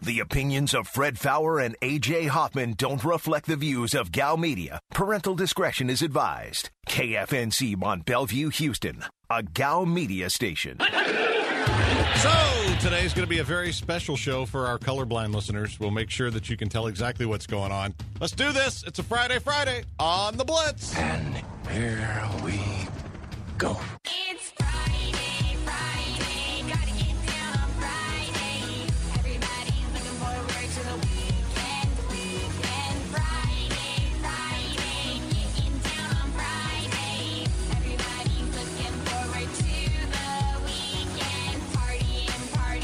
The opinions of Fred Faour and A.J. Hoffman don't reflect the views of Gal Media. Parental discretion is advised. KFNC Mont Bellevue, Houston, a Gal Media station. So, today's going to be a very special show for our colorblind listeners. We'll make sure that you can tell exactly what's going on. Let's do this. It's a Friday on the Blitz. And here we go. It's Friday, gotta get down on Friday. Everybody's looking forward to the weekend. Friday, getting down on Friday. Everybody's looking forward to the weekend. Partying,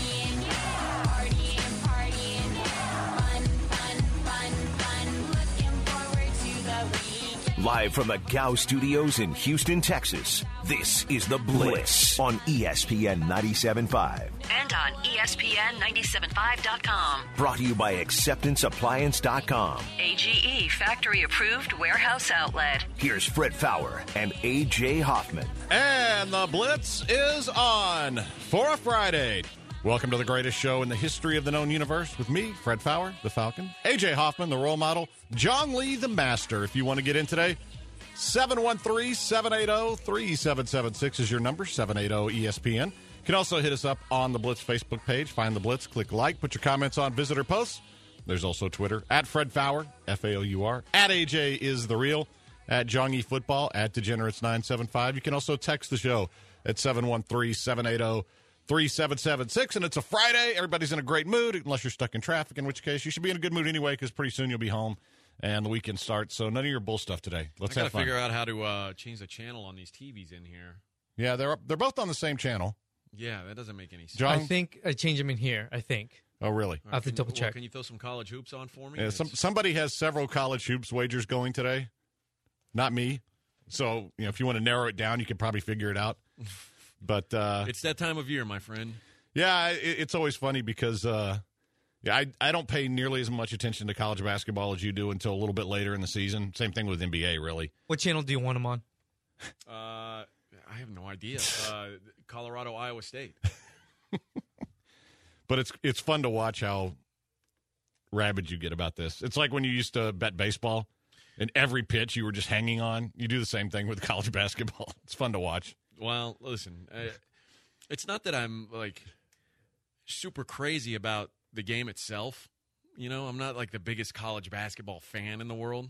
fun. Looking forward to the weekend. Live from the Gow Studios in Houston, Texas, this is The Blitz on ESPN 97.5. And on ESPN975.com. Brought to you by AcceptanceAppliance.com. AGE factory approved warehouse outlet. Here's Fred Faour and A.J. Hoffman. And the Blitz is on for a Friday. Welcome to the greatest show in the history of the known universe with me, Fred Faour, the Falcon, A.J. Hoffman, the role model, John Lee, the master. If you want to get in today, 713-780-3776 is your number, 780-ESPN. You can also hit us up on the Blitz Facebook page. Find the Blitz, click like, put your comments on visitor posts. There's also Twitter, at Fred Faour, F-A-O-U-R, at AJ is the real, at John E. Football, at Degenerates975. You can also text the show at 713-780-3776. And it's a Friday. Everybody's in a great mood, unless you're stuck in traffic, in which case you should be in a good mood anyway, because pretty soon you'll be home and the weekend starts. So none of your bull stuff today. Let's have fun. I got to figure out how to change the channel on these TVs in here. Yeah, they're both on the same channel. Yeah, that doesn't make any sense. John? I think I changed them in here, I think. Oh, really? I'll have to double check. Can you throw some college hoops on for me? Yeah, somebody has several college hoops wagers going today. Not me. So, if you want to narrow it down, you could probably figure it out. But it's that time of year, my friend. Yeah, it's always funny because I don't pay nearly as much attention to college basketball as you do until a little bit later in the season. Same thing with NBA, really. What channel do you want them on? I have no idea. Colorado, Iowa State. But it's fun to watch how rabid you get about this. It's like when you used to bet baseball, and every pitch you were just hanging on. You do the same thing with college basketball. It's fun to watch. Well, listen, it's not that I'm like super crazy about the game itself. I'm not like the biggest college basketball fan in the world,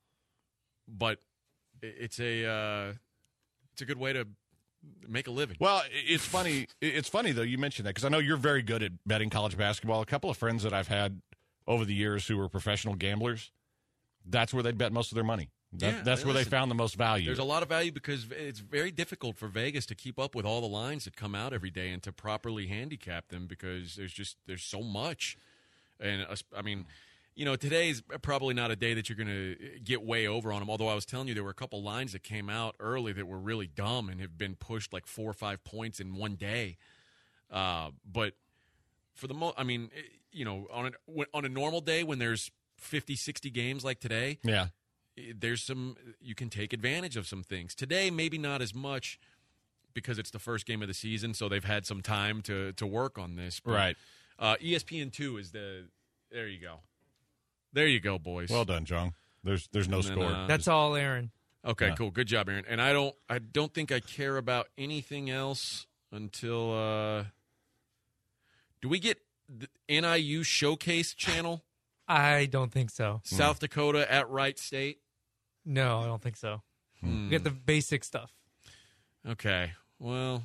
but it's a good way to make a living. Well, it's funny. It's funny though you mentioned that because I know you're very good at betting college basketball. A couple of friends that I've had over the years who were professional gamblers, that's where they bet most of their money. That's where they found the most value. There's a lot of value because it's very difficult for Vegas to keep up with all the lines that come out every day and to properly handicap them because there's so much. And I mean, today's probably not a day that you're going to get way over on them. Although I was telling you there were a couple lines that came out early that were really dumb and have been pushed like 4 or 5 points in one day. But for the on a normal day when there's 50, 60 games like today, yeah, there's you can take advantage of some things. Today, maybe not as much because it's the first game of the season, so they've had some time to work on this. But, right. ESPN2 is there you go. There you go, boys. Well done, John. There's no score. That's all, Aaron. Okay, cool. Good job, Aaron. And I don't think I care about anything else until do we get the NIU Showcase channel? I don't think so. South Dakota at Wright State? No, I don't think so. We get the basic stuff. Okay. Well,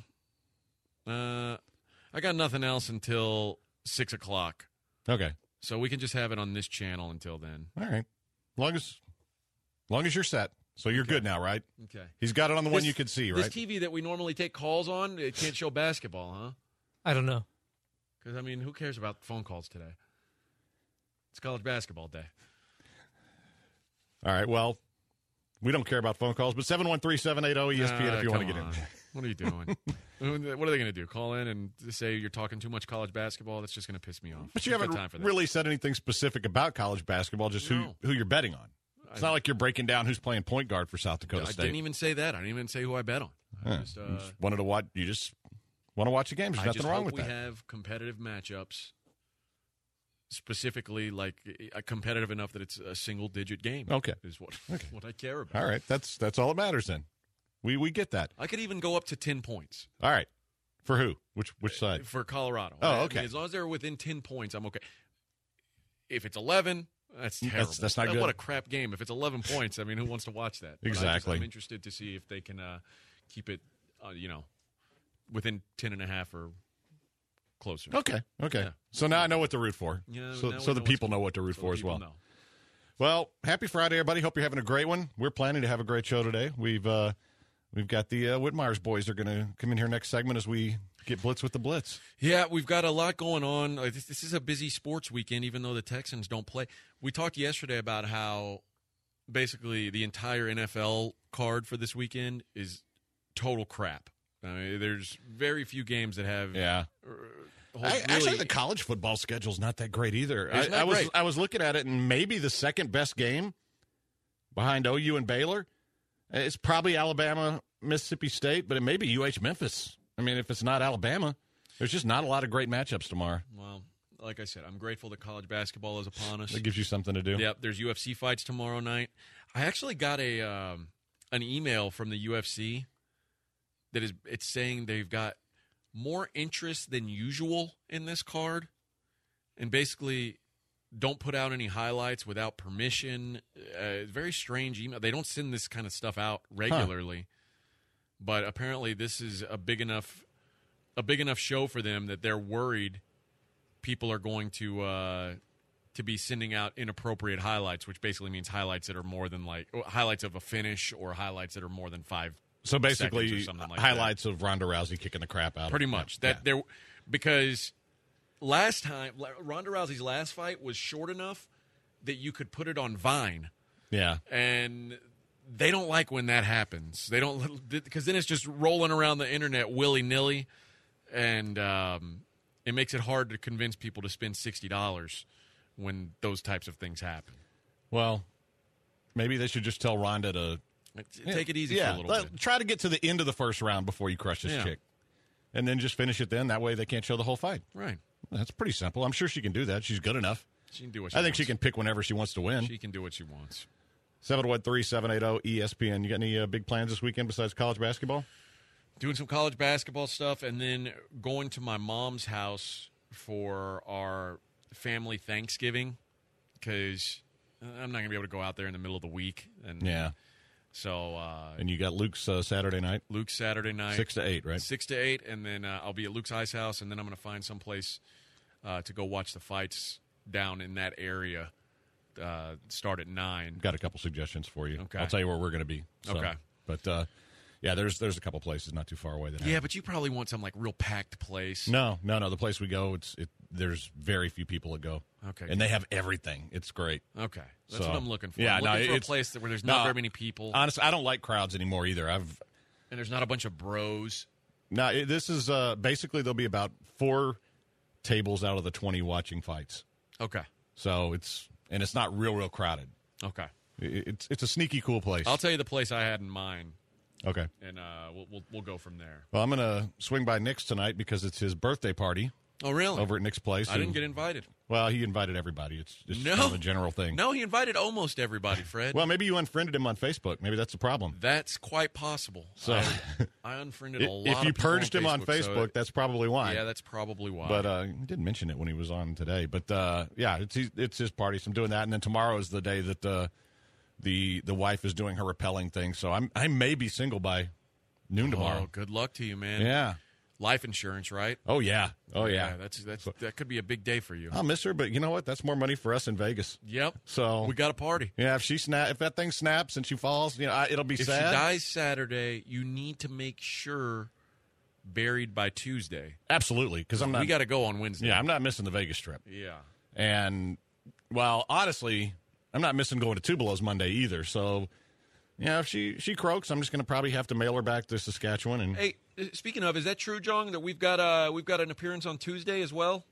I got nothing else until 6 o'clock. Okay. So we can just have it on this channel until then. All right. As long as you're set. So you're good now, right? Okay. He's got it on the one you can see, right? This TV that we normally take calls on, it can't show basketball, huh? I don't know. Because, who cares about phone calls today? It's college basketball day. All right, well, we don't care about phone calls, but 713-780-ESPN if you want to get in. What are you doing? What are they going to do? Call in and say you're talking too much college basketball? That's just going to piss me off. But you haven't really said anything specific about college basketball, just who you're betting on. It's not like you're breaking down who's playing point guard for South Dakota State. I didn't even say that. I didn't even say who I bet on. You just wanted to watch. You just want to watch the games. There's nothing wrong with that. We have competitive matchups specifically like competitive enough that it's a single-digit game. Okay. Is what I care about. All right, that's all that matters then. We get that. I could even go up to 10 points. All right. For who? Which side? For Colorado. Oh, I mean, okay. as long as they're within 10 points, I'm okay. If it's 11, that's terrible. That's not good. What a crap game. If it's 11 points, I mean, who wants to watch that? But Exactly. I'm interested to see if they can keep it, within 10.5 or closer. Okay. Yeah. So now I know what to root for. Yeah, now so we the know people what's- know what to root so for as people well. know. Well, happy Friday, everybody. Hope you're having a great one. We're planning to have a great show today. We've got the Whitmire's boys are going to come in here next segment as we get blitz with the blitz. Yeah, we've got a lot going on. This is a busy sports weekend, even though the Texans don't play. We talked yesterday about how basically the entire NFL card for this weekend is total crap. I mean, there's very few games that have. Yeah. Actually, the college football schedule's not that great either. It's not great. I was looking at it, and maybe the second best game behind OU and Baylor, it's probably Alabama, Mississippi State, but it may be UH Memphis. I mean, if it's not Alabama, there's just not a lot of great matchups tomorrow. Well, like I said, I'm grateful that college basketball is upon us. That gives you something to do. Yep, there's UFC fights tomorrow night. I actually got an email from the UFC that it's saying they've got more interest than usual in this card, and basically don't put out any highlights without permission. Very strange email. They don't send this kind of stuff out regularly, but apparently this is a big enough show for them that they're worried people are going to be sending out inappropriate highlights, which basically means highlights that are more than highlights of a finish or highlights that are more than 5 So seconds basically, or something like highlights of Ronda Rousey kicking the crap out of Pretty him. much. Yeah. Because last time, Ronda Rousey's last fight was short enough that you could put it on Vine. Yeah. And they don't like when that happens. They don't, because then it's just rolling around the internet willy-nilly, and it makes it hard to convince people to spend $60 when those types of things happen. Well, maybe they should just tell Ronda to Take it easy for a little bit. Try to get to the end of the first round before you crush this chick. And then just finish it then. That way they can't show the whole fight. Right. That's pretty simple. I'm sure she can do that. She's good enough. She can do what she I think wants. she can pick whenever she wants to win. She can do what she wants. 713-780-ESPN. You got any big plans this weekend besides college basketball? Doing some college basketball stuff, and then going to my mom's house for our family Thanksgiving, because I'm not going to be able to go out there in the middle of the week. And Yeah. So And you got Luke's Saturday night? Luke's Saturday night. 6 to 8, right? 6 to 8, and then I'll be at Luke's ice house, and then I'm going to find someplace to go watch the fights down in that area. Start at 9. Got a couple suggestions for you. Okay. I'll tell you where we're going to be. So, Okay. But, yeah, there's a couple places not too far away that Yeah, but you probably want some like real packed place. No. The place we go, there's very few people that go. Okay, And they have everything. It's great. Okay, that's So, what I'm looking for. yeah, I'm no, looking for a it's- place where there's not no, very many people, Honestly, I don't like crowds anymore either. and there's not a bunch of bros. This is basically there'll be about 4 tables out of the 20 watching fights. Okay, So it's not real crowded. okay. It's a sneaky cool place. I'll tell you the place I had in mind, Okay. and we'll go from there. Well, I'm going to swing by Nick's tonight because it's his birthday party Oh, really? over at Nick's place. I didn't get invited. Well, he invited everybody. It's just No. kind of a general thing. No, he invited almost everybody, Fred. Well, maybe you unfriended him on Facebook. Maybe that's the problem. That's quite possible. So I unfriended a lot. if you of people purged him on so Facebook, that's probably why. yeah, that's probably why. But he didn't mention it when he was on today. But yeah, it's his party, so I'm doing that. And then tomorrow is the day that the wife is doing her rappelling thing. So I may be single by noon tomorrow. Oh, good luck to you, man. Yeah. Life insurance, right? Oh yeah. Oh yeah. That could be a big day for you. I'll miss her, but you know what? That's more money for us in Vegas. Yep. So We got a party. yeah, if that thing snaps and she falls, it'll be If sad. she dies Saturday, you need to make sure buried by Tuesday. Absolutely, because I'm not. We got to go on Wednesday. Yeah, I'm not missing the Vegas trip. Yeah. And well, honestly, I'm not missing going to Tubelo's Monday either. So yeah, if she croaks, I'm just going to probably have to mail her back to Saskatchewan. And Hey, speaking of, is that true, Jong, that we've got an appearance on Tuesday as well?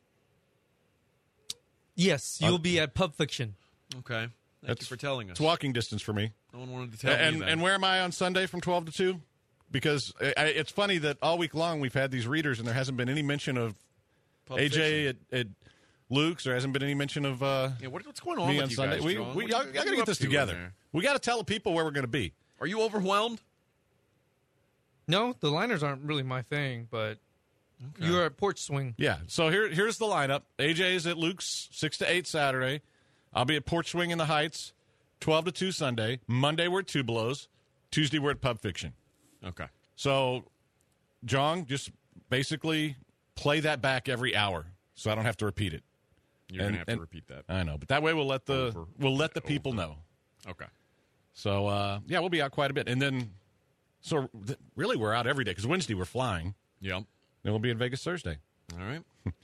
Yes, you'll be at Pub Fiction. Okay. Thank you for telling us. it's walking distance for me. No one wanted to tell me that. And where am I on Sunday from 12 to 2? Because it's funny that all week long we've had these readers and there hasn't been any mention of Pulp AJ Fiction. at Luke's. There hasn't been any mention of what's going on me with on you Sunday. guys, We John? got What to are you get up this to in together. there? We got to tell the people where we're going to be. Are you overwhelmed? No, the liners aren't really my thing, but you're at Porch Swing. Yeah. So here's the lineup. AJ is at Luke's 6 to 8 Saturday. I'll be at Porch Swing in the Heights 12 to 2 Sunday. Monday we're at Two Blows. Tuesday we're at Pub Fiction. Okay. So, John, just basically play that back every hour, so I don't have to repeat it. You're going to have to repeat that. I know, but that way we'll let the people know. Okay. So, we'll be out quite a bit, and then really we're out every day because Wednesday we're flying. Yep. Then we'll be in Vegas Thursday. All right.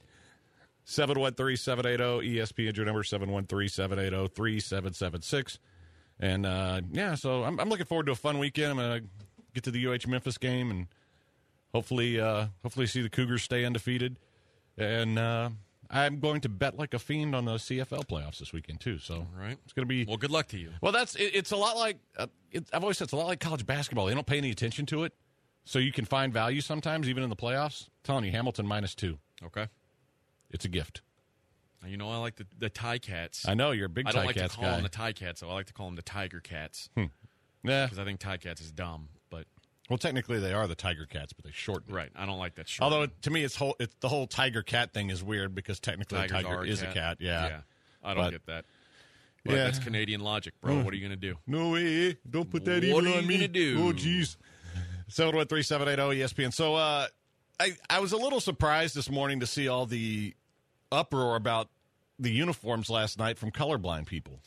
713-780-ESPN, your number 713-780-3776. And, so I'm looking forward to a fun weekend. I'm going to get to the UH-Memphis game and hopefully see the Cougars stay undefeated. And I'm going to bet like a fiend on the CFL playoffs this weekend, too. So All right. It's going to be... Well, good luck to you. Well, it's a lot like... I've always said it's a lot like college basketball. They don't pay any attention to it, so you can find value sometimes, even in the playoffs. I'm telling you, Hamilton -2. Okay. It's a gift. You know, I like the Tie Cats. I know, you're a big I Tie don't like Cats to call guy. them the Tie Cats, so I like to call them the Tiger Cats. Yeah. Because I think Tie Cats is dumb, but... Well, technically they are the Tiger Cats, but they shorten it. Right. I don't like that short. Although, to me, it's the whole Tiger Cat thing is weird because technically a Tigers tiger are is a cat. Yeah. I don't But- get that. But Yeah. that's Canadian logic, bro. What are you going to do? No way. Don't put that What evil are on you me. gonna do? Oh, jeez. 713-780-ESPN. So I was a little surprised this morning to see all the uproar about the uniforms last night from colorblind people.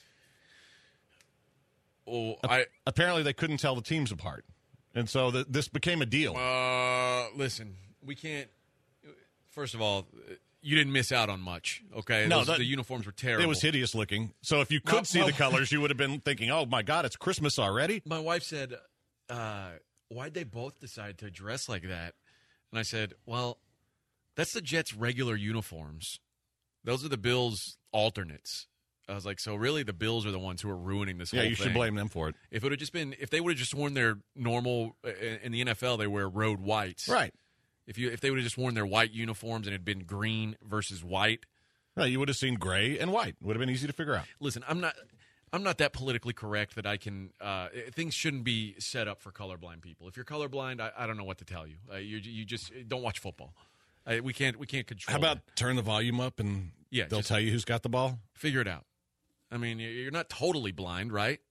Oh, Apparently they couldn't tell the teams apart. And so this became a deal. Listen, we can't. First of all, you didn't miss out on much. Okay, No, the uniforms were terrible. It was hideous looking. So if you could see the colors, you would have been thinking, oh, my God, it's Christmas already? My wife said, "Why'd they both decide to dress like that?" And I said, "Well, that's the Jets' regular uniforms. Those are the Bills' alternates." I was like, "So really, the Bills are the ones who are ruining this whole Yeah, thing." you should blame them for it. If they would have just worn their normal in the NFL, they wear road whites. Right. If they would have just worn their white uniforms and it had been green versus white, Right, you would have seen gray and white. Would have been easy to figure out. listen, I'm not that politically correct that I can. Things shouldn't be set up for colorblind people. If you're colorblind, I don't know what to tell you. You just don't watch football. We can't control. How about that. turn the volume up and Yeah, they'll just- tell you who's got the ball? Figure it out? I mean, you're not totally blind, right?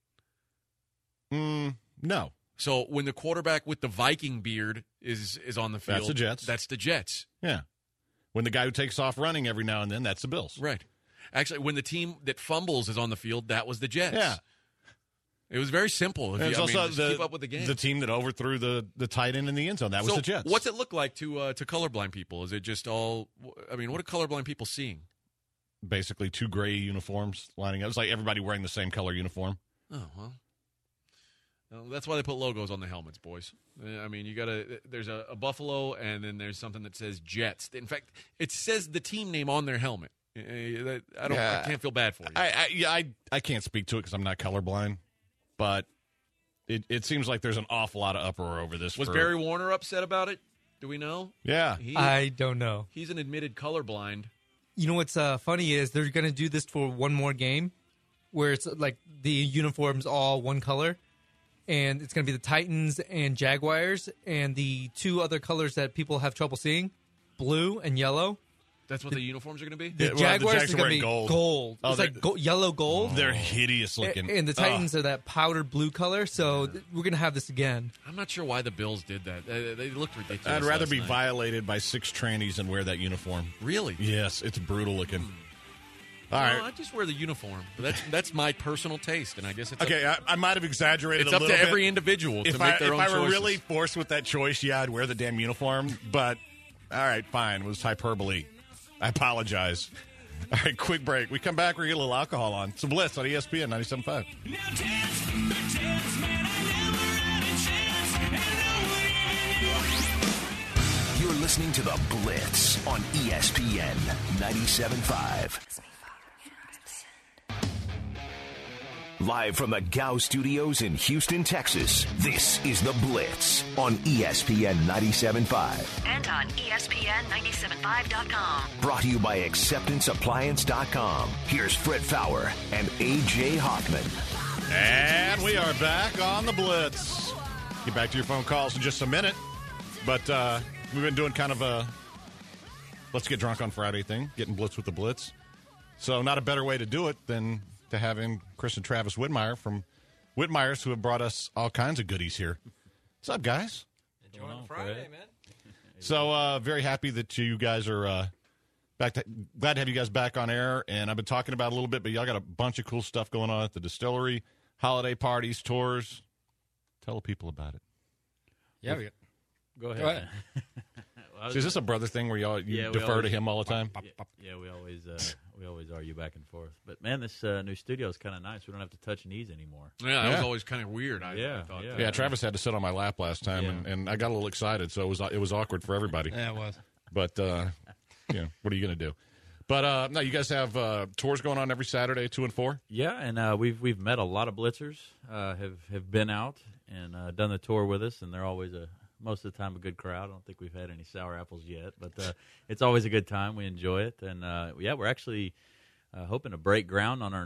No. So when the quarterback with the Viking beard is on the field, That's the Jets. That's the Jets. Yeah. When the guy who takes off running every now and then, that's the Bills. Right. Actually, when the team that fumbles is on the field, that was the Jets. Yeah. It was very simple. And it's also just keep up with the game. the team that overthrew the tight end in the end zone. That was So the Jets. what's it look like to colorblind people? Is it just all? I mean, what are colorblind people seeing? Basically two gray uniforms lining up. It's like everybody wearing the same color uniform. Oh well. Well, that's why they put logos on the helmets, boys. I mean, you gotta. There's a buffalo, and then there's something that says Jets. In fact, it says the team name on their helmet. I can't feel bad for you. I can't speak to it because I'm not colorblind, but it seems like there's an awful lot of uproar over this. Was Barry Warner upset about it? Do we know? Yeah. I don't know. He's an admitted colorblind. You know what's funny is they're going to do this for one more game where it's like the uniforms all one color. And it's going to be the Titans and Jaguars and the two other colors that people have trouble seeing, blue and yellow. That's what the uniforms are going to be? The Yeah, well, the Jaguars Jags is are going to be wearing gold. Oh, It's like yellow gold. They're hideous looking. And the Titans are that powdered blue color. So we're going to have this again. I'm not sure why the Bills did that. They looked ridiculous. I'd rather last be night. violated by 6 trannies than wear that uniform. Really? Yes, it's brutal looking. All right. No, I just wear the uniform. But that's my personal taste, and I guess it's Okay, I might have exaggerated it's a up little to bit. every individual to If make their own I were choices. really forced with that choice, yeah, I'd wear the damn uniform. But, all right, fine. It was hyperbole. I apologize. All right, quick break. We come back, we're going to get a little alcohol on. Some Blitz on ESPN 97.5. You're listening to The Blitz on ESPN 97.5. Live from the Gow Studios in Houston, Texas, this is The Blitz on ESPN 97.5. And on ESPN975.com. Brought to you by AcceptanceAppliance.com. Here's Fred Fowler and A.J. Hoffman. And we are back on The Blitz. Get back to your phone calls in just a minute. But we've been doing kind of a let's get drunk on Friday thing, getting blitz with the Blitz. So not a better way to do it than to have in Chris and Travis Whitmire from Whitmire's, who have brought us all kinds of goodies here. What's up, guys? Enjoying on Friday, man. So very happy that you guys are back. Glad to have you guys back on air. And I've been talking about it a little bit, but y'all got a bunch of cool stuff going on at the distillery, holiday parties, tours. Tell the people about it. Yeah, go ahead. So is this a brother thing where you defer to him all the time? Yeah, we always argue back and forth. But man, this new studio is kind of nice. We don't have to touch knees anymore. Yeah, that was always kind of weird. I thought. Yeah, Travis had to sit on my lap last time, and I got a little excited, so it was awkward for everybody. Yeah, it was. But what are you going to do? But no, you guys have tours going on every Saturday, 2 and 4. Yeah, and we've met a lot of blitzers. Have been out and done the tour with us, and they're always most of the time a good crowd. I don't think we've had any sour apples yet, but it's always a good time. We enjoy it, and we're actually hoping to break ground on our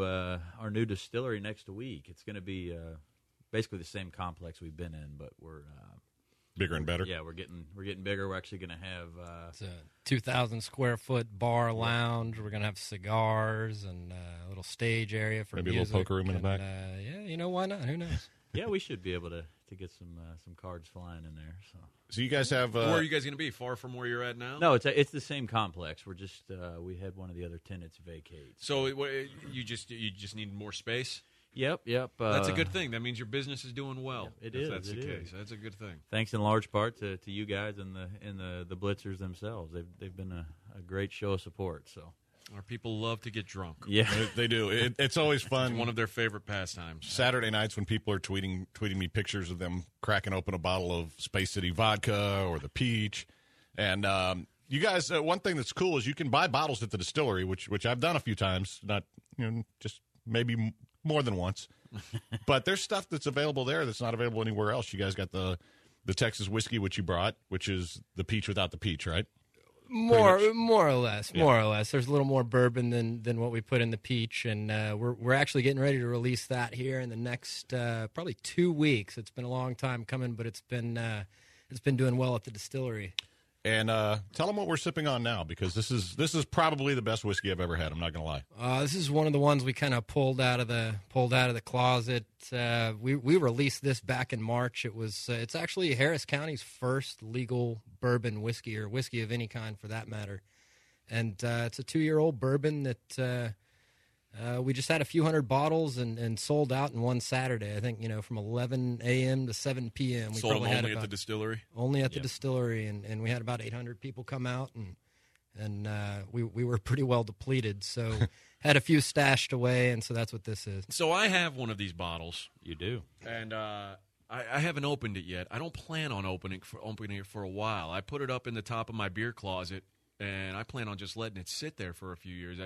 new distillery next week. It's going to be basically the same complex we've been in, but we're bigger and better. Yeah, we're getting bigger. We're actually going to have it's a 2,000 square foot bar lounge. We're going to have cigars and a little stage area for maybe music. A little poker room in the back. Why not? Who knows? Yeah, we should be able to get some cards flying in there. So you guys have where are you guys going to be? Far from where you're at now? No, it's the same complex. We're just we had one of the other tenants vacate. So you just need more space. Yep. That's a good thing. That means your business is doing well. It is. That's the case. That's a good thing. Thanks in large part to you guys and the blitzers themselves. They've been a great show of support. So our people love to get drunk. Yeah, they do. It's always fun. It's one of their favorite pastimes. Saturday nights when people are tweeting me pictures of them cracking open a bottle of Space City vodka or the peach, and you guys. One thing that's cool is you can buy bottles at the distillery, which I've done a few times. Not just maybe more than once, but there's stuff that's available there that's not available anywhere else. You guys got the Texas whiskey, which you brought, which is the peach without the peach, right? More or less. There's a little more bourbon than what we put in the peach, and we're actually getting ready to release that here in the next probably 2 weeks. It's been a long time coming, but it's been doing well at the distillery. And tell them what we're sipping on now, because this is probably the best whiskey I've ever had. I'm not going to lie. This is one of the ones we kind of pulled out of the closet. We released this back in March. It's actually Harris County's first legal bourbon whiskey, or whiskey of any kind for that matter. And it's a 2-year-old bourbon that we just had a few hundred bottles and sold out in one Saturday. I think, from 11 a.m. to 7 p.m. We sold them only at the distillery? Only at the distillery, and we had about 800 people come out, and we were pretty well depleted. So had a few stashed away, and so that's what this is. So I have one of these bottles. You do. And I haven't opened it yet. I don't plan on opening it for a while. I put it up in the top of my beer closet, and I plan on just letting it sit there for a few years.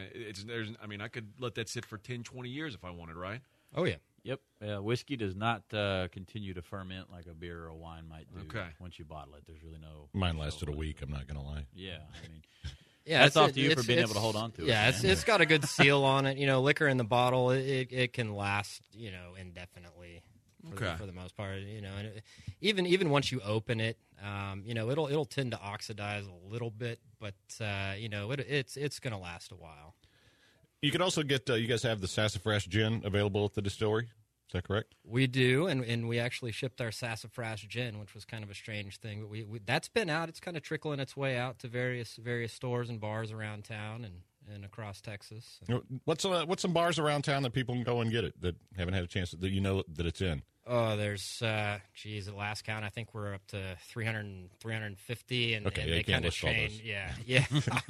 I could let that sit for 10, 20 years if I wanted, right? Oh, yeah. Yep. Whiskey does not continue to ferment like a beer or a wine might do. Okay. Once you bottle it, there's really no... Mine lasted a week, I'm not going to lie. Yeah, yeah, that's off to you for being able to hold on to it. Yeah, it's got a good seal on it. Liquor in the bottle, it can last, indefinitely. For the most part, and even once you open it, it'll tend to oxidize a little bit, but it's going to last a while. You can also get you guys have the Sassafras gin available at the distillery. Is that correct? We do, and we actually shipped our Sassafras gin, which was kind of a strange thing, but we that's been out. It's kind of trickling its way out to various stores and bars around town and across Texas. What's some bars around town that people can go and get it that haven't had a chance that that it's in? Oh, there's, at last count, I think we're up to 350, and they kind of change. Yeah.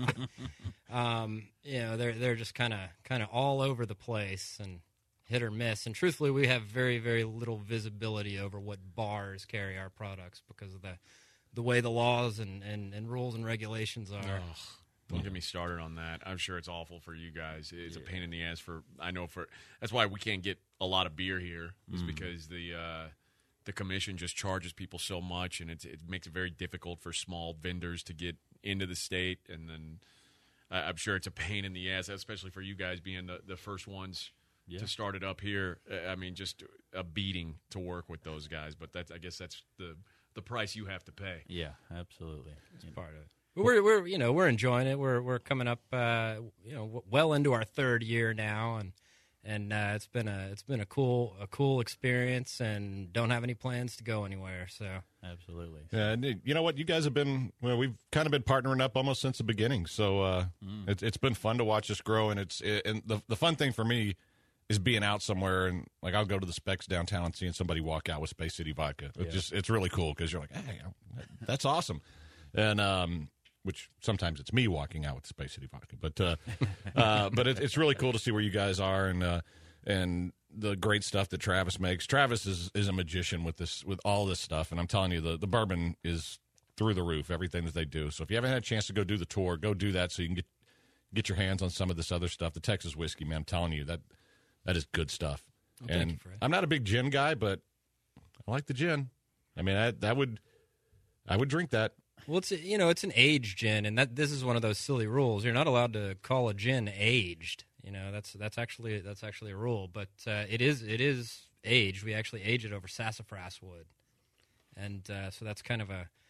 They're just kind of all over the place and hit or miss. And truthfully, we have very, very little visibility over what bars carry our products because of the way the laws and rules and regulations are. Don't get me started on that. I'm sure it's awful for you guys. It's a pain in the ass that's why we can't get a lot of beer here, is because the commission just charges people so much, and it makes it very difficult for small vendors to get into the state. And then I'm sure it's a pain in the ass, especially for you guys being the first ones to start it up here. I mean, just a beating to work with those guys. But I guess that's the price you have to pay. Yeah, absolutely. It's part of it. We're enjoying it. We're coming up well into our third year now, and it's been a cool experience, and don't have any plans to go anywhere. So Absolutely. Yeah, and you know what? You guys have been, we've kind of been partnering up almost since the beginning. So it's been fun to watch this grow. And and the fun thing for me is being out somewhere, and like I'll go to the Specs downtown and seeing somebody walk out with Space City vodka. It's really cool because you're like, hey, that's awesome. And, which sometimes it's me walking out with Space City vodka, but it's really cool to see where you guys are and the great stuff that Travis makes. Travis is a magician with all this stuff, and I'm telling you, the bourbon is through the roof. Everything that they do. So if you haven't had a chance to go do the tour, go do that so you can get your hands on some of this other stuff. The Texas whiskey, man, I'm telling you that is good stuff. Well, thank you, Fred. I'm not a big gin guy, but I like the gin. I mean, I would drink that. Well, it's an aged gin, and this is one of those silly rules. You're not allowed to call a gin aged. That's actually a rule, but it is aged. We actually age it over sassafras wood, and so that's kind of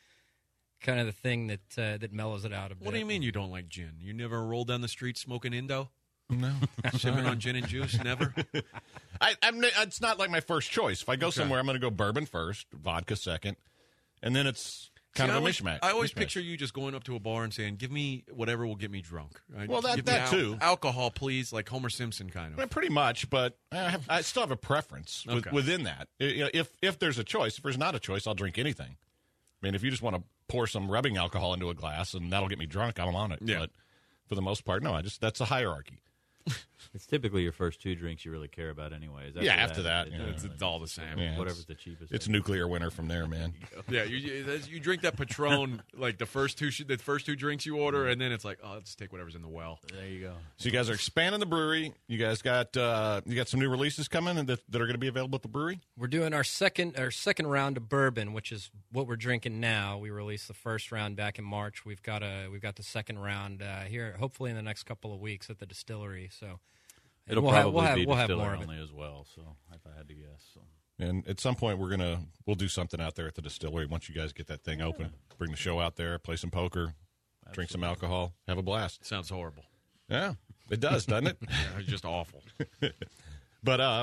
the thing that mellows it out a bit. What do you mean you don't like gin? You never roll down the street smoking Indo? No, sipping on gin and juice? Never. It's not like my first choice. If I go somewhere, I'm going to go bourbon first, vodka second, and then it's kind of a mishmash. I always picture you just going up to a bar and saying, "Give me whatever will get me drunk." Right? Well, Give me that too. Alcohol, please, like Homer Simpson kind of. Well, pretty much, but I still have a preference within that. If there's a choice, if there's not a choice, I'll drink anything. I mean, if you just want to pour some rubbing alcohol into a glass and that'll get me drunk, I'm on it. Yeah. But for the most part, no. That's a hierarchy. It's typically your first two drinks you really care about anyways. After that, it's all the same. Yeah, whatever's the cheapest. It's nuclear winter from there, man. Yeah, you drink that Patron like the first two drinks you order, and then it's like, oh, let's take whatever's in the well. There you go. So you guys are expanding the brewery. You guys got some new releases coming that are going to be available at the brewery. We're doing our second round of bourbon, which is what we're drinking now. We released the first round back in March. We've got the second round here, hopefully in the next couple of weeks at the distillery. So. It'll we'll probably have be more distiller of it. only as well. So if I had to guess, so. And at some point we'll do something out there at the distillery once you guys get that thing open. Bring the show out there, play some poker, drink some alcohol, have a blast. Sounds horrible. Yeah, it does, doesn't it? Yeah, it's just awful. But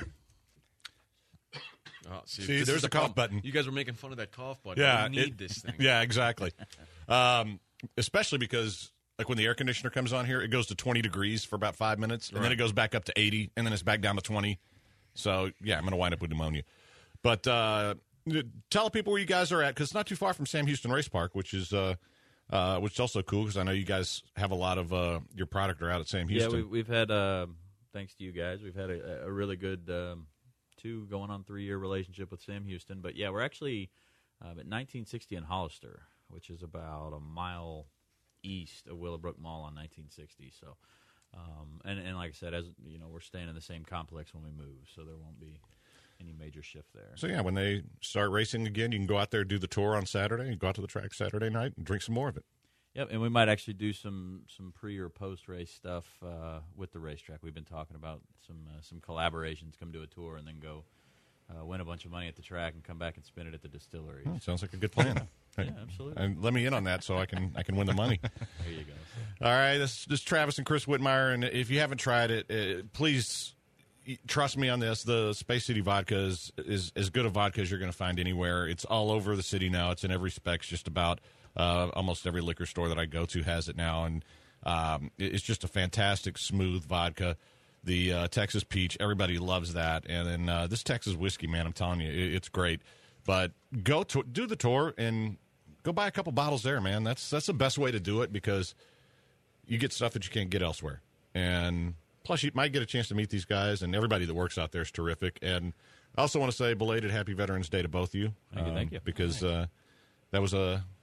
see, there's a cough button. You guys were making fun of that cough button. Yeah, we need this thing. Yeah, exactly. Especially because. Like when the air conditioner comes on here, it goes to 20 degrees for about 5 minutes, and then it goes back up to 80, and then it's back down to 20. So, yeah, I'm going to wind up with pneumonia. But tell people where you guys are at, because it's not too far from Sam Houston Race Park, which is also cool, because I know you guys have a lot of your product are out at Sam Houston. Yeah, we've had, thanks to you guys, we've had a really good 2 going on 3-year relationship with Sam Houston. But, yeah, we're actually at 1960 in Hollister, which is about a mile east of Willowbrook Mall on 1960. So, and like I said, as you know, we're staying in the same complex when we move, so there won't be any major shift there. So yeah, when they start racing again, you can go out there, do the tour on Saturday, and go out to the track Saturday night and drink some more of it. Yep, and we might actually do some pre or post race stuff with the racetrack. We've been talking about some collaborations, come do a tour, and then go win a bunch of money at the track and come back and spin it at the distillery. Oh, sounds like a good plan. Yeah, absolutely. And let me in on that so I can win the money. There you go. All right, this is Travis and Chris Whitmire, and if you haven't tried it, please trust me on this. The Space City vodka is as good a vodka as you're going to find anywhere. It's all over the city now. It's in every specs, just about almost every liquor store that I go to has it now, and it's just a fantastic, smooth vodka. The Texas Peach, everybody loves that, and then this Texas whiskey, man, I'm telling you, it's great. But do the tour and go buy a couple bottles there, man. That's the best way to do it because you get stuff that you can't get elsewhere. And plus, you might get a chance to meet these guys, and everybody that works out there is terrific. And I also want to say belated Happy Veterans Day to both of you. Thank you. Because that was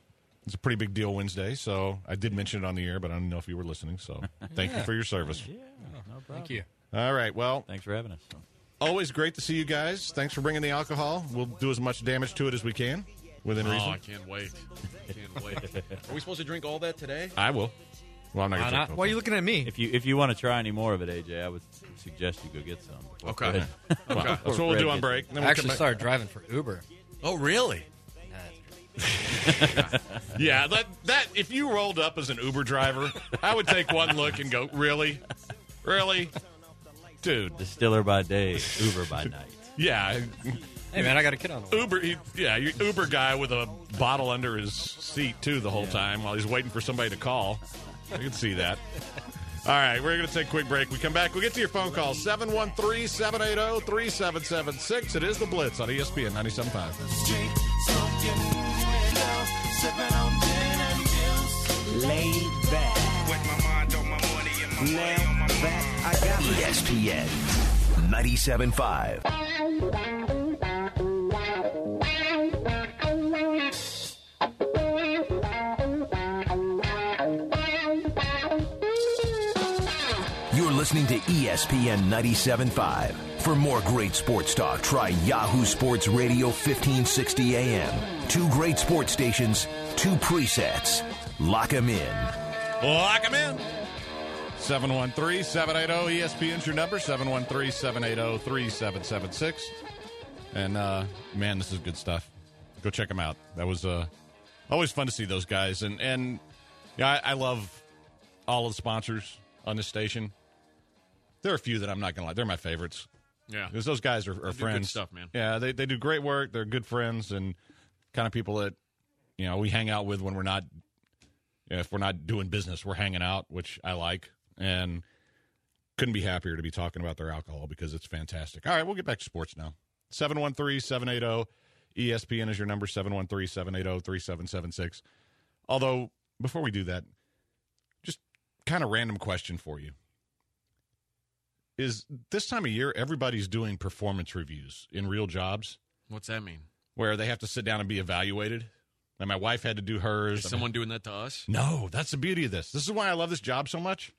It's a pretty big deal Wednesday, so I did mention it on the air, but I don't know if you were listening, so thank you for your service. Yeah, no problem. Thank you. All right, well, Thanks for having us. always great to see you guys. Thanks for bringing the alcohol. We'll do as much damage to it as we can within Oh, reason. I can't wait. Can't wait. Are we supposed to drink all that today? I will. Well, I'm not going to drink Why are you looking at me? If you want to try any more of it, AJ, I would suggest you go get some. before Okay. Fred- Well, that's what we'll Fred do on gets- break. Then I we'll actually come back. started driving for Uber. Oh, really? Yeah, that if you rolled up as an Uber driver, I would take one look and go, really? Really? Dude. Distiller by day, Uber by night. Yeah. Hey, man, I got a kid on the way. Uber, your Uber guy with a bottle under his seat, too, the whole time while he's waiting for somebody to call. I can see that. All right, we're going to take a quick break. We come back. We'll get to your phone call, 713-780-3776. It is The Blitz on ESPN 97.5. Laid back. Now that I got ESPN 97.5. You're listening to ESPN 97.5. For more great sports talk, try Yahoo Sports Radio 1560 AM. 2 great sports stations, 2 presets. Lock 'em in. Lock 'em in. 713-780-ESPN's your number, 713-780-3776. And, man, this is good stuff. Go check them out. That was always fun to see those guys. And yeah, I love all of the sponsors on this station. There are a few that I'm not going to lie. They're my favorites. Yeah. Because those guys are They do friends. good stuff, man. Yeah, they do great work. They're good friends and kind of people that, we hang out with when we're not, if we're not doing business, we're hanging out, which I like. And couldn't be happier to be talking about their alcohol because it's fantastic. All right, we'll get back to sports now. 713-780-ESPN is your number, 713-780-3776. Although, before we do that, just kind of random question for you. Is this time of year, everybody's doing performance reviews in real jobs What's that mean? where they have to sit down and be evaluated? And my wife had to do hers. Is someone doing that to us? No, that's the beauty of this. This is why I love this job so much.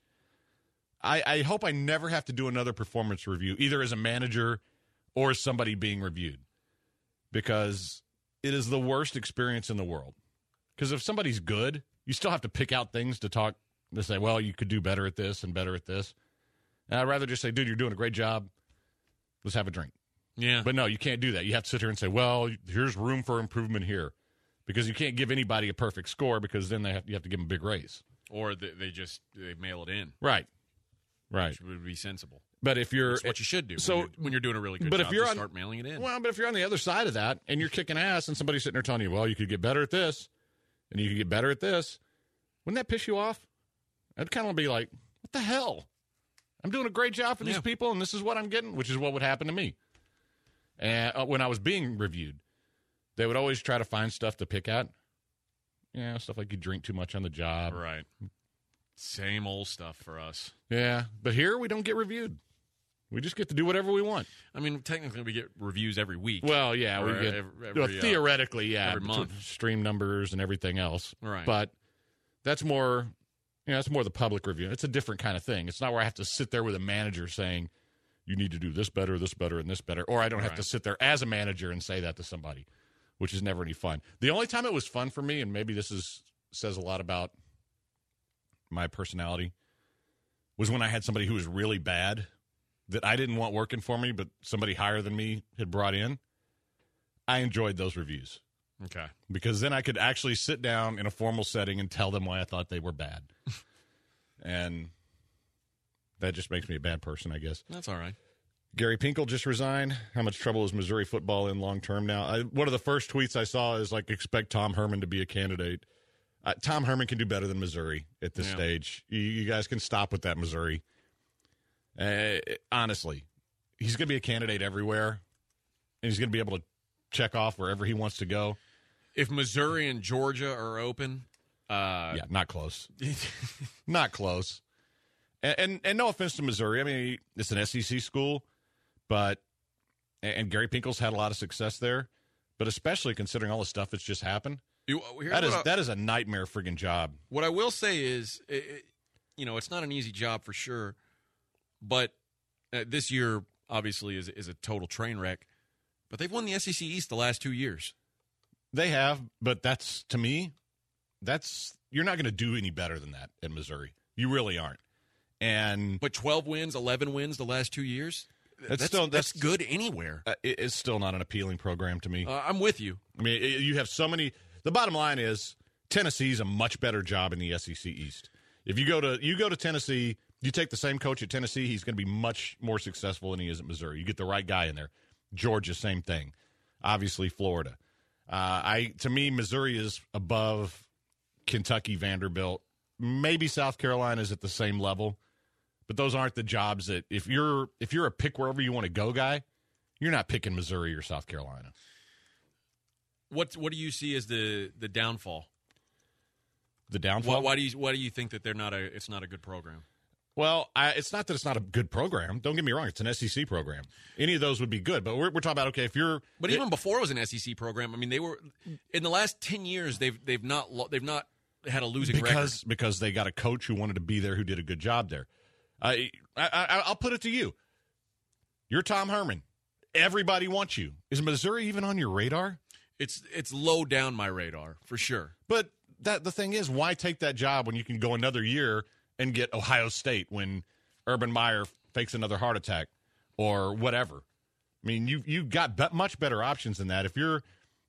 I hope I never have to do another performance review, either as a manager or as somebody being reviewed, because it is the worst experience in the world. Because if somebody's good, you still have to pick out things to say, well, you could do better at this and better at this. And I'd rather just say, dude, you're doing a great job. Let's have a drink. Yeah. But no, you can't do that. You have to sit here and say, well, here's room for improvement here. Because you can't give anybody a perfect score because then you have to give them a big raise. Or they mail it in. Right. Which would be sensible. But if you're... That's what you should do So when you're doing a really good but job. if you're just on, start mailing it in. Well, but if you're on the other side of that and you're kicking ass and somebody's sitting there telling you, well, you could get better at this and you could get better at this, wouldn't that piss you off? I'd kind of be like, what the hell? I'm doing a great job for these people and this is what I'm getting, which is what would happen to me. And when I was being reviewed, they would always try to find stuff to pick at. Yeah, stuff like you drink too much on the job. Right. Same old stuff for us. Yeah, but here we don't get reviewed. We just get to do whatever we want. I mean, technically we get reviews every week. Well, yeah, Or we get every, theoretically, yeah, every month. stream numbers and everything else. Right. But that's more, that's more the public review. It's a different kind of thing. It's not where I have to sit there with a manager saying, you need to do this better, and this better, or I don't have to sit there as a manager and say that to somebody, which is never any fun. The only time it was fun for me, and maybe this says a lot about my personality, was when I had somebody who was really bad that I didn't want working for me, but somebody higher than me had brought in. I enjoyed those reviews. Okay. Because then I could actually sit down in a formal setting and tell them why I thought they were bad. And that just makes me a bad person, I guess. That's all right. Gary Pinkel just resigned. How much trouble is Missouri football in long term now? One of the first tweets I saw is like, expect Tom Herman to be a candidate. Tom Herman can do better than Missouri at this stage. You guys can stop with that, Missouri. Honestly, he's going to be a candidate everywhere, and he's going to be able to check off wherever he wants to go. If Missouri and Georgia are open, yeah, not close. Not close. And no offense to Missouri. I mean, it's an SEC school, but and Gary Pinkel's had a lot of success there, but especially considering all the stuff that's just happened, That is a nightmare friggin' job. What I will say is, it's not an easy job for sure, but this year obviously is a total train wreck. But they've won the SEC East the last 2 years. They have, but that's, to me, you're not going to do any better than that in Missouri. You really aren't. But 12 wins, 11 wins the last 2 years? That's good anywhere. It's still not an appealing program to me. I'm with you. I mean, you have so many. The bottom line is Tennessee's a much better job in the SEC East. If you go to Tennessee, you take the same coach at Tennessee, he's going to be much more successful than he is at Missouri. You get the right guy in there. Georgia, same thing. Obviously, Florida. To me, Missouri is above Kentucky, Vanderbilt. Maybe South Carolina is at the same level. But those aren't the jobs that if you're a pick wherever you want to go guy, you're not picking Missouri or South Carolina. What do you see as the downfall? The downfall? Why do you think that it's not a good program? Well, it's not that it's not a good program. Don't get me wrong; it's an SEC program. Any of those would be good, but we're talking about But even before it was an SEC program, I mean, they were in the last 10 years. They've not had a losing record because they got a coach who wanted to be there, who did a good job there. I'll put it to you. You're Tom Herman. Everybody wants you. Is Missouri even on your radar? It's low down my radar for sure. But the thing is, why take that job when you can go another year and get Ohio State when Urban Meyer fakes another heart attack or whatever? I mean, you got much better options than that. If you're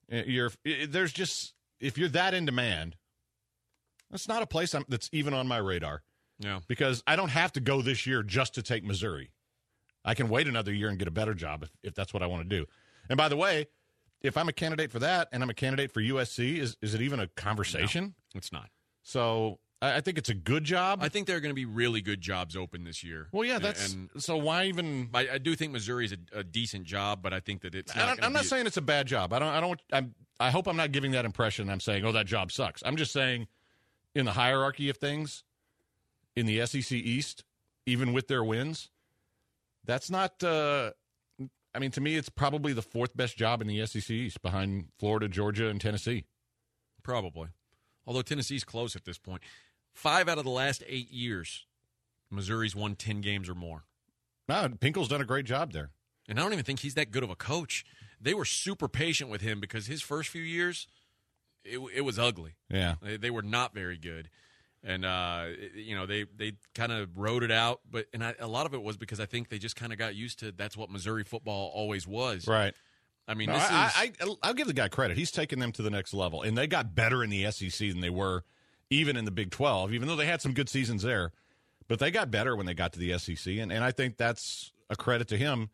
that in demand, that's not a place that's even on my radar. Yeah. Because I don't have to go this year just to take Missouri. I can wait another year and get a better job if that's what I want to do. And by the way, if I'm a candidate for that and I'm a candidate for USC, is it even a conversation? No, it's not. So I think it's a good job. I think there are going to be really good jobs open this year. Well, yeah, so why even? I do think Missouri is a decent job, but I think that it's. I'm not saying it's a bad job. I hope I'm not giving that impression. I'm saying, that job sucks. I'm just saying, in the hierarchy of things, in the SEC East, even with their wins, that's not. To me, it's probably the fourth best job in the SEC East, behind Florida, Georgia, and Tennessee. Probably, although Tennessee's close at this point. 5 out of the last 8 years, Missouri's won 10 games or more. No, Pinkel's done a great job there. And I don't even think he's that good of a coach. They were super patient with him because his first few years, it was ugly. Yeah. They were not very good. And, they kind of rode it out. But a lot of it was because I think they just kind of got used to that's what Missouri football always was. Right. I mean, I'll give the guy credit. He's taken them to the next level. And they got better in the SEC than they were even in the Big 12, even though they had some good seasons there. But they got better when they got to the SEC, and I think that's a credit to him.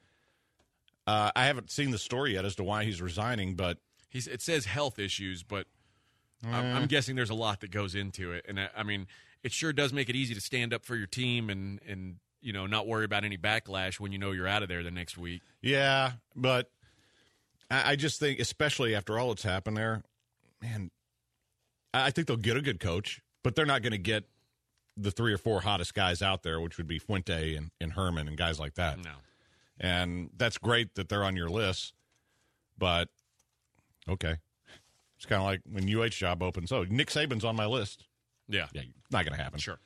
I haven't seen the story yet as to why he's resigning, but it says health issues, but I'm guessing there's a lot that goes into it. And, it sure does make it easy to stand up for your team and not worry about any backlash when you know you're out of there the next week. Yeah, but I just think, especially after all that's happened there, man, I think they'll get a good coach, but they're not going to get the 3 or 4 hottest guys out there, which would be Fuente and Herman and guys like that. No. And that's great that they're on your list, but okay. It's kind of like when UH job opens. Oh, Nick Saban's on my list. Yeah. Yeah, not going to happen. Sure.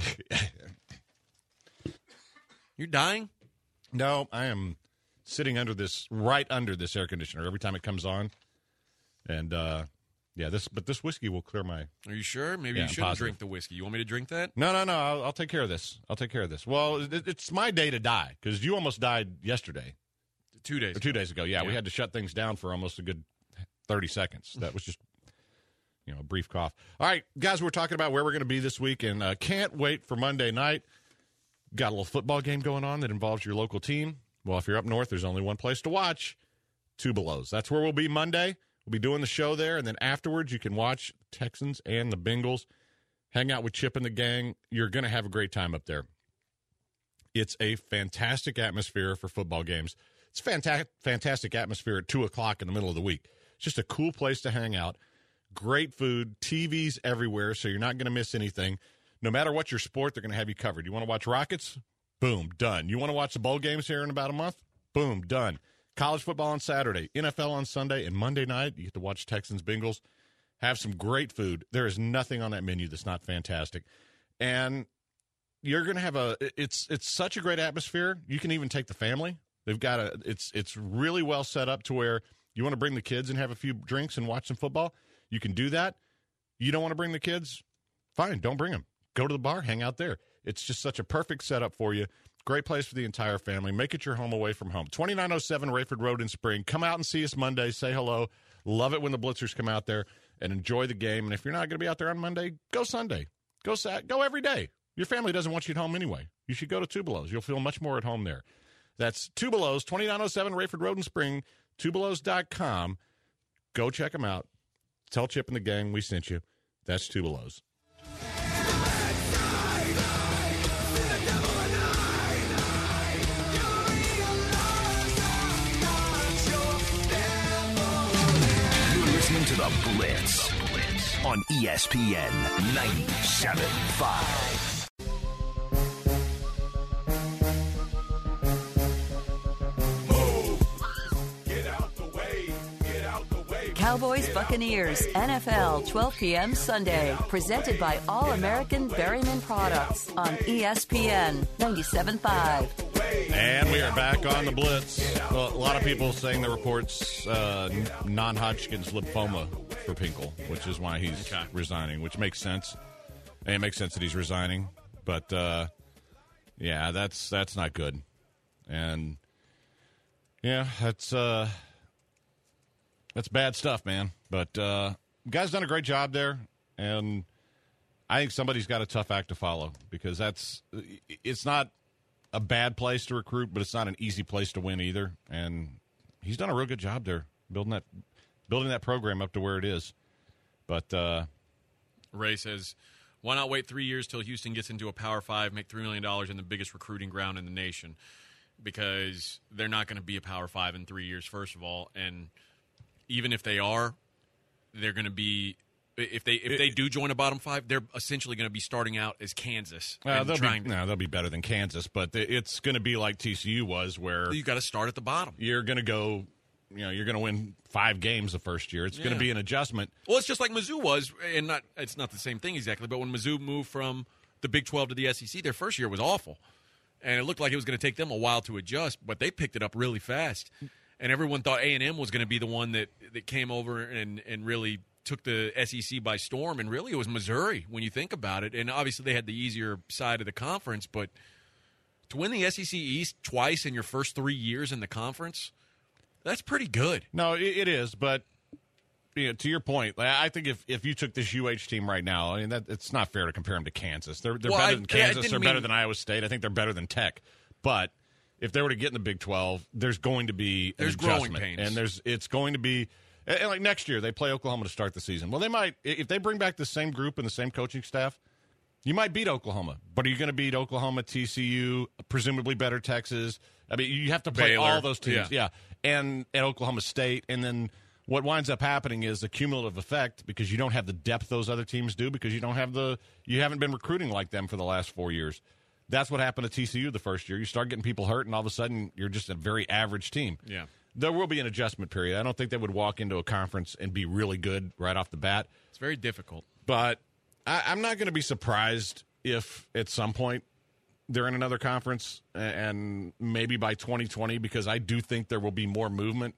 You're dying? No, I am sitting right under this air conditioner every time it comes on. And, this whiskey will clear my... Are you sure? Maybe you shouldn't drink the whiskey. You want me to drink that? No. I'll take care of this. Well, it's my day to die because you almost died yesterday. 2 days. 2 days ago. Yeah, we had to shut things down for almost a good 30 seconds. That was just, a brief cough. All right, guys, we're talking about where we're going to be this week, and can't wait for Monday night. Got a little football game going on that involves your local team. Well, if you're up north, there's only one place to watch, Two Belows. That's where we'll be Monday. We'll be doing the show there, and then afterwards you can watch the Texans and the Bengals, hang out with Chip and the gang. You're going to have a great time up there. It's a fantastic atmosphere for football games. It's fantastic atmosphere at 2 o'clock in the middle of the week. It's just a cool place to hang out. Great food, TVs everywhere, so you're not going to miss anything. No matter what your sport, they're going to have you covered. You want to watch Rockets? Boom, done. You want to watch the bowl games here in about a month? Boom, done. College football on Saturday, NFL on Sunday, and Monday night, you get to watch Texans, Bengals. have some great food. There is nothing on that menu that's not fantastic. And you're going to have it's such a great atmosphere. You can even take the family. They've got it's really well set up to where you want to bring the kids and have a few drinks and watch some football. You can do that. You don't want to bring the kids? Fine, don't bring them. Go to the bar, hang out there. It's just such a perfect setup for you. Great place for the entire family. Make it your home away from home. 2907 Rayford Road in Spring. Come out and see us Monday. Say hello. Love it when the Blitzers come out there and enjoy the game. And if you're not going to be out there on Monday, go Sunday. Go every day. Your family doesn't want you at home anyway. You should go to Two Belows. You'll feel much more at home there. That's Two Belows, 2907 Rayford Road in Spring, twobelows.com. Go check them out. Tell Chip and the gang we sent you. That's Two Belows. You're listening to The Blitz on ESPN 97.5. Cowboys Buccaneers, NFL, 12 p.m. Sunday. Presented by All American Berryman Products on ESPN 97.5. And we are back on the Blitz. Well, a lot of people saying the reports non-Hodgkin's lymphoma for Pinkel, which is why he's resigning, which makes sense. And it makes sense that he's resigning. But, yeah, that's not good. And, yeah, that's bad stuff, man. But guy's done a great job there, and I think somebody's got a tough act to follow because it's not a bad place to recruit, but it's not an easy place to win either. And he's done a real good job there building that program up to where it is. But Ray says, why not wait 3 years till Houston gets into a Power 5, make $3 million in the biggest recruiting ground in the nation? Because they're not going to be a Power 5 in 3 years, first of all, and even if they are, they're going to be if they do join a bottom 5, they're essentially going to be starting out as Kansas. They'll be better than Kansas, but it's going to be like TCU was, where you got to start at the bottom. You're going to go, you're going to win 5 games the first year. It's going to be an adjustment. Well, it's just like Mizzou was, and it's not the same thing exactly. But when Mizzou moved from the Big 12 to the SEC, their first year was awful, and it looked like it was going to take them a while to adjust. But they picked it up really fast. And everyone thought A&M was going to be the one that came over and really took the SEC by storm. And really, it was Missouri when you think about it. And obviously, they had the easier side of the conference. But to win the SEC East twice in your first 3 years in the conference, that's pretty good. No, it is. But to your point, I think if you took this UH team right now, I mean, it's not fair to compare them to Kansas. They're better than Kansas. They're better than Iowa State. I think they're better than Tech. But if they were to get in the Big 12, there's going to be an adjustment. Growing pains. And it's going to be – and like next year, they play Oklahoma to start the season. Well, they might – if they bring back the same group and the same coaching staff, you might beat Oklahoma. But are you going to beat Oklahoma, TCU, presumably better Texas? I mean, you have to play Baylor. all those teams. Yeah. And at Oklahoma State. And then what winds up happening is a cumulative effect because you don't have the depth those other teams do because you haven't been recruiting like them for the last 4 years. That's what happened to TCU the first year. You start getting people hurt, and all of a sudden, you're just a very average team. Yeah. There will be an adjustment period. I don't think they would walk into a conference and be really good right off the bat. It's very difficult. But I'm not going to be surprised if at some point they're in another conference, and maybe by 2020, because I do think there will be more movement.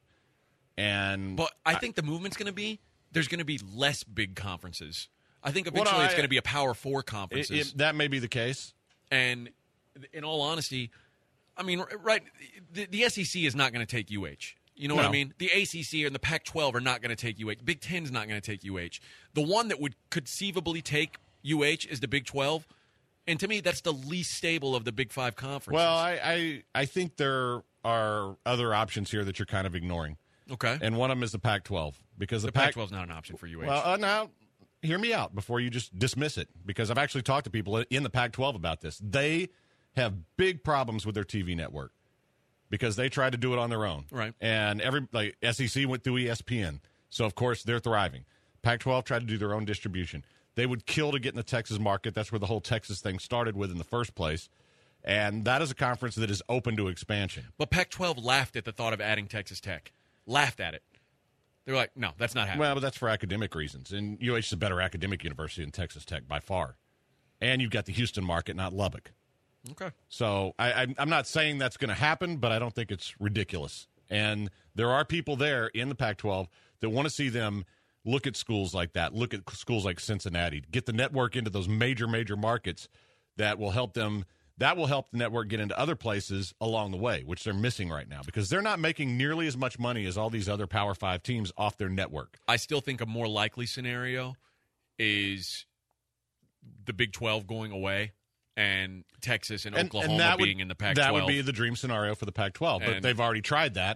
But I think the movement's going to be there's going to be less big conferences. I think eventually it's going to be a Power 4 conferences. That may be the case. And in all honesty, I mean, right, the SEC is not going to take UH. You know what I mean? The ACC and the Pac-12 are not going to take UH. Big Ten's not going to take UH. The one that would conceivably take UH is the Big 12. And to me, that's the least stable of the Big 5 conferences. Well, I think there are other options here that you're kind of ignoring. Okay. And one of them is the Pac-12. Because the Pac-12 is not an option for UH. Well, now, hear me out before you just dismiss it, because I've actually talked to people in the Pac-12 about this. They have big problems with their TV network because they tried to do it on their own. Right. And SEC went through ESPN, so of course they're thriving. Pac-12 tried to do their own distribution. They would kill to get in the Texas market. That's where the whole Texas thing started with in the first place. And that is a conference that is open to expansion. But Pac-12 laughed at the thought of adding Texas Tech. Laughed at it. They're like, no, that's not happening. Well, but that's for academic reasons. And UH is a better academic university than Texas Tech by far. And you've got the Houston market, not Lubbock. Okay. So I'm not saying that's going to happen, but I don't think it's ridiculous. And there are people there in the Pac-12 that want to see them look at schools like that, look at schools like Cincinnati, get the network into those major markets that will help them. That will help the network get into other places along the way, which they're missing right now because they're not making nearly as much money as all these other Power 5 teams off their network. I still think a more likely scenario is the Big 12 going away and Texas and Oklahoma that being in the Pac-12. That would be the dream scenario for the Pac-12, but they've already tried that,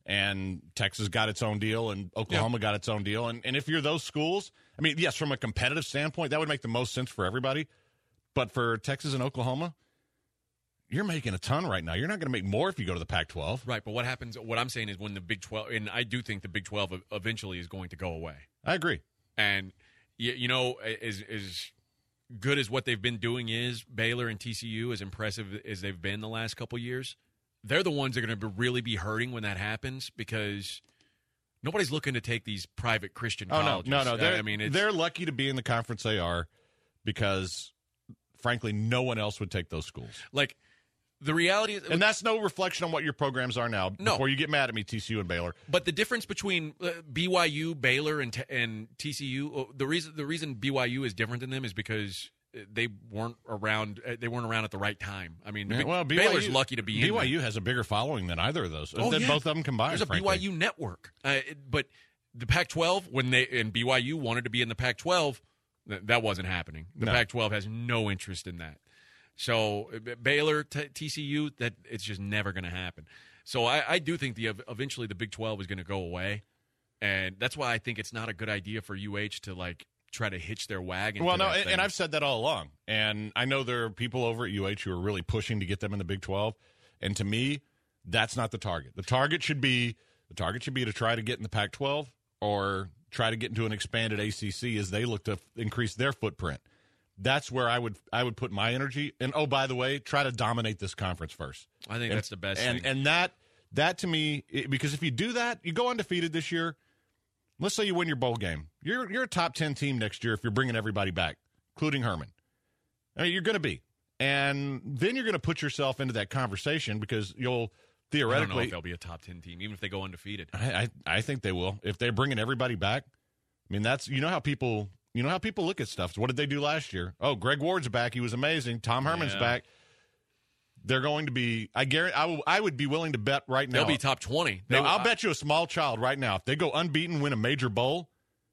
and Texas got its own deal, and Oklahoma got its own deal. And if you're those schools, I mean, yes, from a competitive standpoint, that would make the most sense for everybody. But for Texas and Oklahoma, you're making a ton right now. You're not going to make more if you go to the Pac-12. Right, but what happens, what I'm saying is when the Big 12, and I do think the Big 12 eventually is going to go away. I agree. And, you know, as good as what they've been doing is, Baylor and TCU, as impressive as they've been the last couple years, they're the ones that are going to really be hurting when that happens because nobody's looking to take these private Christian colleges. No. They're lucky to be in the conference they are because, frankly, no one else would take those schools. Like, the reality is, and that's no reflection on what your programs are now. No. Before you get mad at me, TCU and Baylor. But the difference between BYU, Baylor, and TCU, the reason BYU is different than them is because they weren't around. They weren't around at the right time. I mean, Baylor's lucky to be in. BYU has a bigger following than either of those. Oh, than yeah. both of them combined. There's a frankly. BYU network, but the Pac-12 when BYU wanted to be in the Pac-12, that wasn't happening. The Pac-12 has no interest in that. So Baylor, TCU, that it's just never going to happen. So I do think eventually the Big 12 is going to go away, and that's why I think it's not a good idea for UH to like try to hitch their wagon. Well, to no, that thing. and I've said that all along, and I know there are people over at UH who are really pushing to get them in the Big 12, and to me, that's not the target. The target should be to try to get in the Pac-12 or try to get into an expanded ACC as they look to increase their footprint. That's where I would put my energy. And, oh, by the way, try to dominate this conference first. I think that's the best thing. And that to me, because if you do that, you go undefeated this year. Let's say you win your bowl game. You're a top 10 team next year if you're bringing everybody back, including Herman. I mean, you're going to be. And then you're going to put yourself into that conversation because you'll theoretically. I don't know if they'll be a top 10 team, even if they go undefeated. I think they will. If they're bringing everybody back, I mean, that's, you know how people look at stuff. So what did they do last year? Oh, Greg Ward's back. He was amazing. Tom Herman's back. They're going to be, I would be willing to bet right now. They'll be top 20. I'll bet you a small child right now. If they go unbeaten, win a major bowl,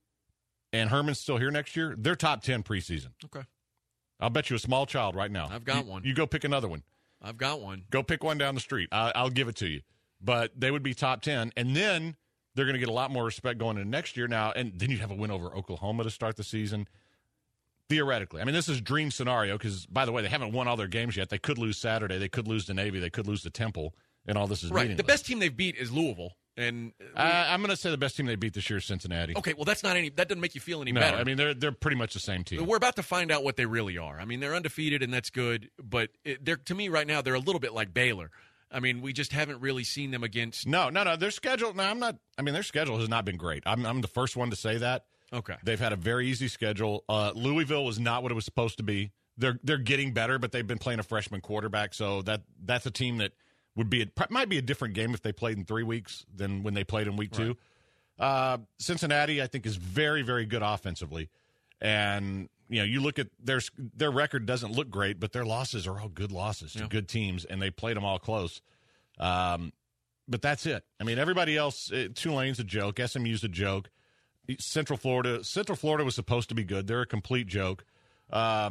and Herman's still here next year, they're top 10 preseason. Okay. I'll bet you a small child right now. I've got one. You go pick another one. I've got one. Go pick one down the street. I'll give it to you. But they would be top 10. And then they're going to get a lot more respect going into next year now. And then you have a win over Oklahoma to start the season. Theoretically. I mean, this is dream scenario because, by the way, they haven't won all their games yet. They could lose Saturday. They could lose to Navy. They could lose to Temple. And all this is right. meaningless. The best team they've beat is Louisville. And I'm going to say the best team they beat this year is Cincinnati. Okay, well, that doesn't make you feel any No, better. I mean, they're pretty much the same team. We're about to find out what they really are. I mean, they're undefeated, and that's good. But to me right now, they're a little bit like Baylor. I mean, we just haven't really seen them against. No. Their schedule. No, I'm not. I mean, their schedule has not been great. I'm the first one to say that. Okay. They've had a very easy schedule. Louisville was not what it was supposed to be. They're getting better, but they've been playing a freshman quarterback, so that's a team that might be a different game if they played in 3 weeks than when they played in week 2. Cincinnati, I think, is very, very good offensively, and you look at their record doesn't look great, but their losses are all good losses to good teams, and they played them all close. But that's it. I mean, everybody else, Tulane's a joke, SMU's a joke. Central Florida was supposed to be good. They're a complete joke. That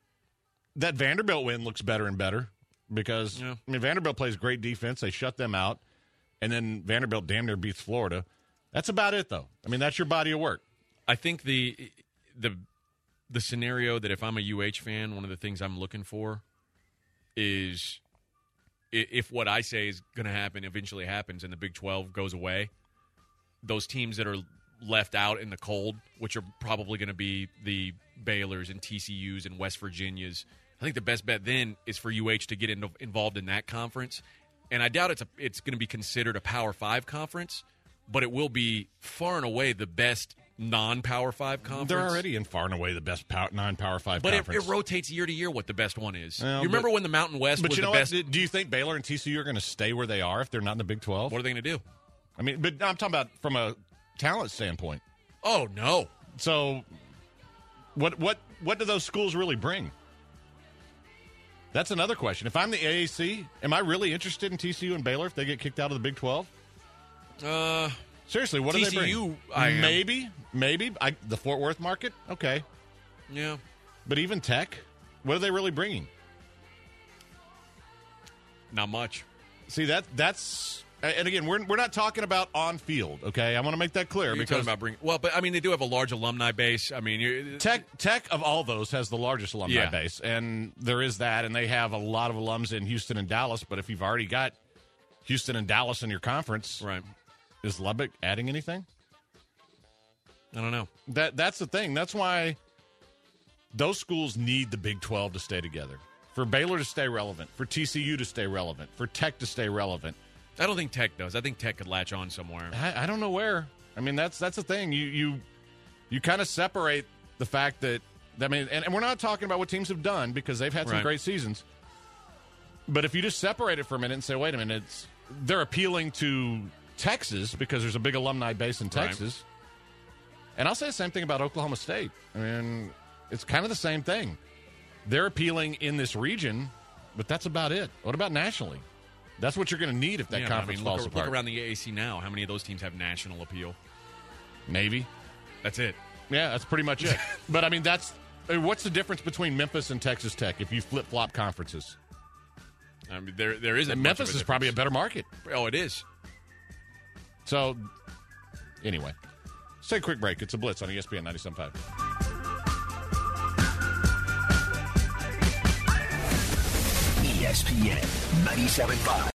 Vanderbilt win looks better and better because I mean, Vanderbilt plays great defense. They shut them out, and then Vanderbilt damn near beats Florida. That's about it, though. I mean, that's your body of work. I think the scenario that if I'm a UH fan, one of the things I'm looking for is if what I say is going to happen eventually happens and the Big 12 goes away, those teams that are left out in the cold, which are probably going to be the Baylors and TCUs and West Virginias, I think the best bet then is for UH to get involved in that conference. And I doubt it's going to be considered a Power 5 conference, but it will be far and away the best non-Power 5 conference. They're already in far and away the best non-Power 5 but conference. It rotates year to year what the best one is. Well, you remember when the Mountain West was you know the best? what? Do you think Baylor and TCU are going to stay where they are if they're not in the Big 12? What are they going to do? I mean, but I'm talking about from a talent standpoint. Oh, no. So what do those schools really bring? That's another question. If I'm the AAC, am I really interested in TCU and Baylor if they get kicked out of the Big 12? Seriously, what do they bring? Maybe. The Fort Worth market? Okay. Yeah. But even Tech, what are they really bringing? Not much. See, that's... And again, we're not talking about on field, okay? I want to make that clear. You're talking about bringing... Well, but, I mean, they do have a large alumni base. I mean... Tech, of all those, has the largest alumni base. And there is that, and they have a lot of alums in Houston and Dallas. But if you've already got Houston and Dallas in your conference... Right. Is Lubbock adding anything? I don't know. That's the thing. That's why those schools need the Big 12 to stay together. For Baylor to stay relevant, for TCU to stay relevant, for Tech to stay relevant. I don't think Tech does. I think Tech could latch on somewhere. I don't know where. I mean, that's the thing. You kind of separate the fact that I mean, and we're not talking about what teams have done because they've had some great seasons. But if you just separate it for a minute and say, wait a minute, they're appealing to Texas because there's a big alumni base in Texas. And I'll say the same thing about Oklahoma State. I mean, it's kind of the same thing. They're appealing in this region, but that's about it. What about nationally? That's what you're going to need if that conference falls apart. Look around the AAC now. How many of those teams have national appeal? Maybe. That's it. Yeah, that's pretty much it. But, I mean, what's the difference between Memphis and Texas Tech if you flip-flop conferences? I mean, there isn't. Memphis is probably a better market. Oh, it is. So, anyway, let's take a quick break. It's a Blitz on ESPN 97.5. ESPN 97.5.